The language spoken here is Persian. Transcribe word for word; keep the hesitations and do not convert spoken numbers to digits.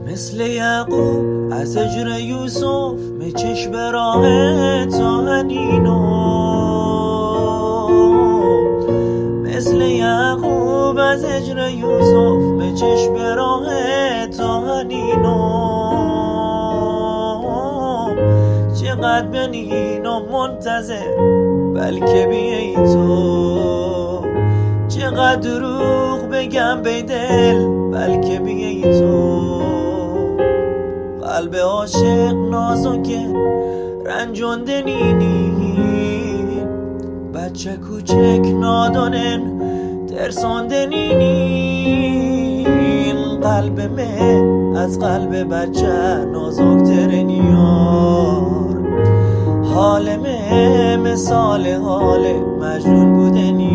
مثل یعقوب از هجر یوسف مچش به راه تا هنینو، مثل یعقوب از هجر یوسف مچش به راه تا هنینو. چقدر بنینو منتظر بلکه بیایی تو، چقدر دروغ بگم به دل بلکه بیایی تو. قلب عاشق نازکه رنجونده نینی، بچه کوچک نادانن ترسانده نینین. قلب من از قلب بچه نازکتر نیار، حال من مثال حال مجنون بوده نی.